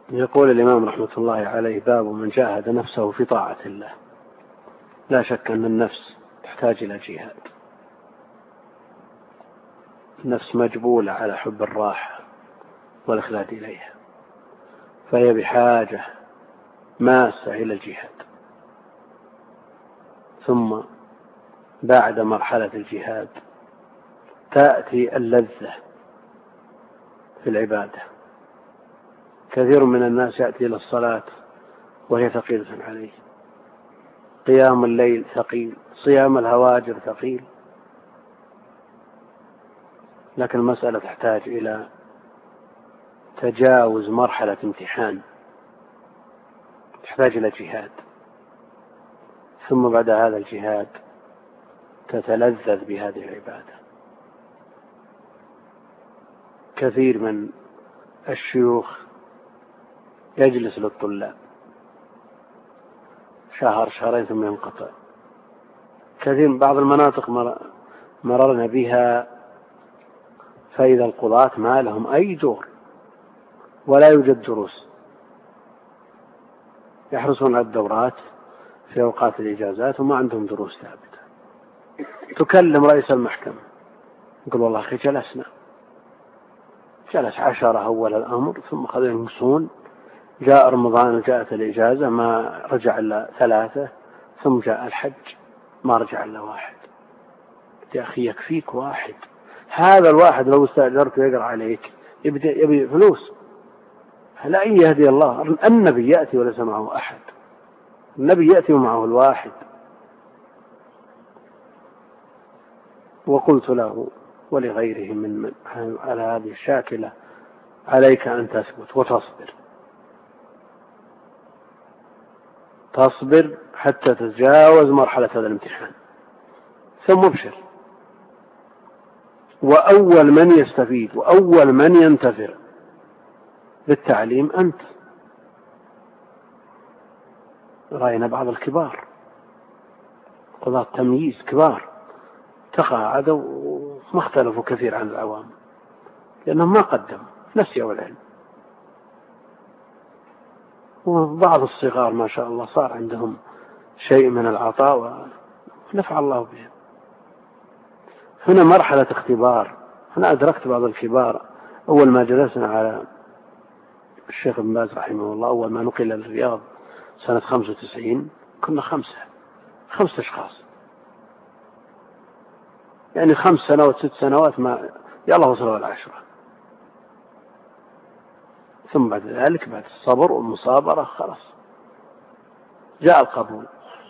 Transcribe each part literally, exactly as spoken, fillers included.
يقول الإمام رحمة الله عليه: باب من جاهد نفسه في طاعة الله. لا شك أن النفس تحتاج إلى جهاد. النفس مجبولة على حب الراحة والإخلاد إليها، فهي بحاجة ماسة إلى الجهاد. ثم بعد مرحلة الجهاد تأتي اللذة في العبادة. كثير من الناس يأتي إلى الصلاة وهي ثقيلة عليه، قيام الليل ثقيل، صيام الهواجر ثقيل، لكن المسألة تحتاج إلى تجاوز مرحلة امتحان، تحتاج إلى جهاد. ثم بعد هذا الجهاد تتلذذ بهذه العبادة. كثير من الشيوخ يجلس للطلاب شهر شهرين ثم ينقطع. كثير من بعض المناطق مررنا بها فإذا القضاة ما لهم أي دور ولا يوجد دروس، يحرصون على الدورات في أوقات الإجازات وما عندهم دروس ثابتة. تكلم رئيس المحكمة يقول: والله أخي جلسنا، جلس عشرة أول الأمر، ثم خذوا ينقصون، جاء رمضان وجاءت الإجازة ما رجع إلا ثلاثة، ثم جاء الحج ما رجع إلا واحد. يا أخي يكفيك واحد، هذا الواحد لو استأجرته يقرأ عليك يبي, يبي فلوس. لا إن يهدي الله، النبي يأتي وليس معه أحد، النبي يأتي ومعه الواحد. وقلت له ولغيره من, من على هذه الشاكلة: عليك أن تثبت وتصبر، تصبر حتى تتجاوز مرحلة هذا الامتحان، ثم ابشر. وأول من يستفيد وأول من ينتفع بالتعليم أنت. رأينا بعض الكبار قضاة تمييز كبار تقاعدوا وما اختلفوا كثير عن العوام، لأنهم ما قدموا، نسيوا العلم. وبعض الصغار ما شاء الله صار عندهم شيء من العطاء ونفع الله بهم. هنا مرحلة اختبار. أنا أدركت بعض الكبار أول ما جلسنا على الشيخ ابن باز رحمه الله، أول ما نقل للرياض سنة خمسة وتسعين، كنا خمسة خمسة أشخاص، يعني خمس سنوات ست سنوات ما يلا وصلوا العشرة. ثم بعد ذلك بعد الصبر والمصابرة خلاص جاء القبول.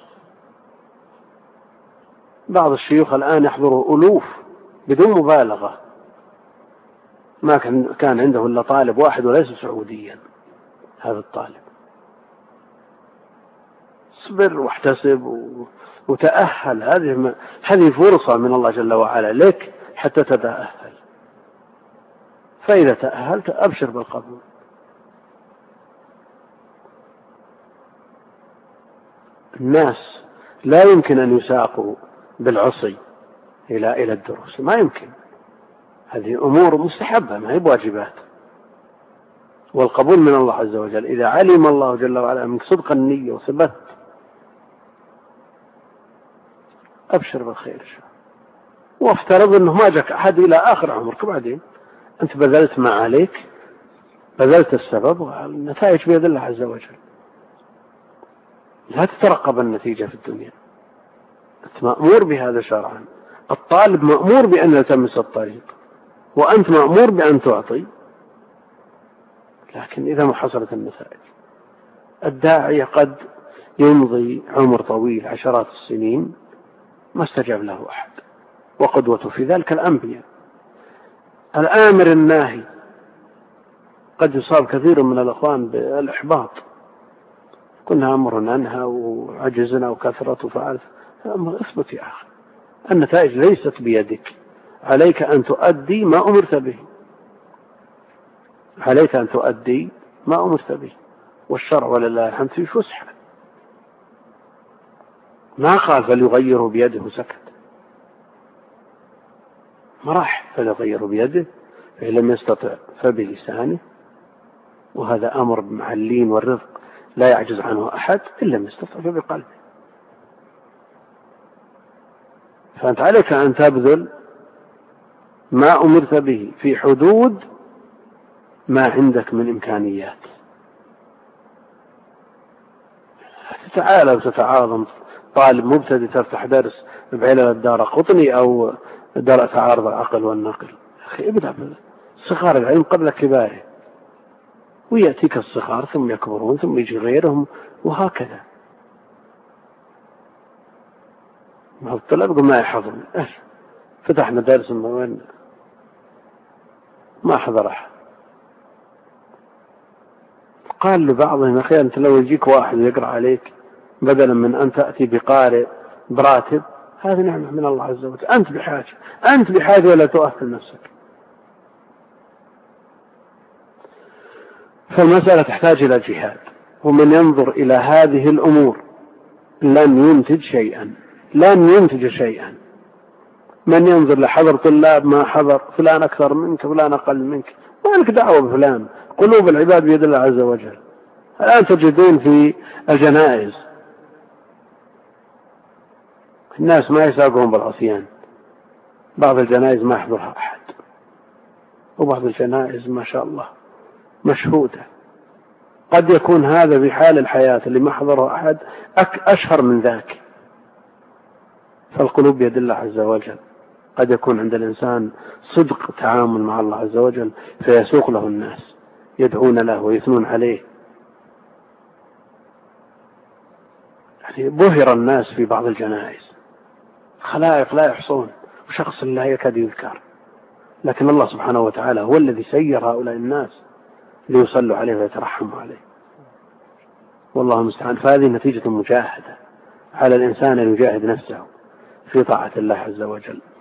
بعض الشيوخ الآن يحضروا ألوف بدون مبالغة، ما كان عنده إلا طالب واحد وليس سعوديا. هذا الطالب اصبر واحتسب وتأهل، هذه هذه فرصة من الله جل وعلا لك حتى تتأهل. فإذا تأهلت أبشر بالقبول. الناس لا يمكن أن يساقوا بالعصي إلى إلى الدروس، ما يمكن. هذه أمور مستحبة ما هي بواجبات. والقبول من الله عز وجل إذا علم الله جل وعلا منك صدق النية وثبت، أبشر بالخير. وافترض أنه ما جاك أحد إلى آخر عمرك، بعدين أنت بذلت ما عليك، بذلت السبب، والنتائج بيد الله عز وجل. لا تترقب النتيجة في الدنيا، أنت مأمور بهذا شرعا. الطالب مأمور بأن يلتمس الطريق، وأنت مأمور بأن تعطي. لكن إذا ما حصلت النتائج، الداعية قد يمضي عمر طويل عشرات السنين ما استجاب له أحد، وقدوته في ذلك الأنبياء. الآمر الناهي قد يصاب كثير من الأخوان بالإحباط، كنا أمرنا أنها وعجزنا وكثرة وفعلت. اثبت يا أخي، النتائج ليست بيدك، عليك أن تؤدي ما أمرت به، عليك أن تؤدي ما أمرت به. والشرع ولله الحمد في فسحة، ما قال فليغيره بيده وسكت، ما راح فليغيره بيده، فإن لم يستطع فبلسانه، وهذا أمر مع اللين والرفق لا يعجز عنه أحد إلا من استطاع بقلبه. فأنت عليك أن تبذل ما أمرت به في حدود ما عندك من إمكانيات. تتعالى وتتعاظم طالب مبتدئ تفتح درس بعلل الدارقطني أو درء تعارض العقل والنقل، أخي ابدأ صغار العلم قبل كباره، ويأتيك الصغار ثم يكبرون ثم يجي غيرهم وهكذا. ما هو الطلاب ما يحضرون، فتحنا درس ما حضر أحد. قال لبعضهم أخي أنت لو يجيك واحد يقرأ عليك بدلا من أن تأتي بقارئ براتب، هذه نعمة من الله عز وجل. أنت بحاجة أنت بحاجة ولا تؤثر نفسك. فالمسألة تحتاج إلى جهاد، ومن ينظر إلى هذه الأمور لن ينتج شيئا، لن ينتج شيئا. من ينظر لحضر طلاب ما حضر، فلان أكثر منك فلان أقل منك، ما لك دعوة بفلان. قلوب العباد بيد الله عز وجل. الآن تجدون في الجنائز الناس ما يساقون بالعصيان، بعض الجنائز ما يحضرها أحد، وبعض الجنائز ما شاء الله مشهودة. قد يكون هذا في حال الحياة اللي ما حضره أحد أشهر من ذاك. فالقلوب بيد الله عز وجل. قد يكون عند الإنسان صدق تعامل مع الله عز وجل فيسوق له الناس يدعون له ويثنون عليه. يعني بهر الناس في بعض الجنائز، خلائق لا يحصون وشخص لا يكاد يذكر، لكن الله سبحانه وتعالى هو الذي سير هؤلاء الناس ليصلوا عليه ويترحموا عليه، والله المستعان. فهذه نتيجة مجاهدة على الإنسان أن يجاهد نفسه في طاعة الله عز وجل.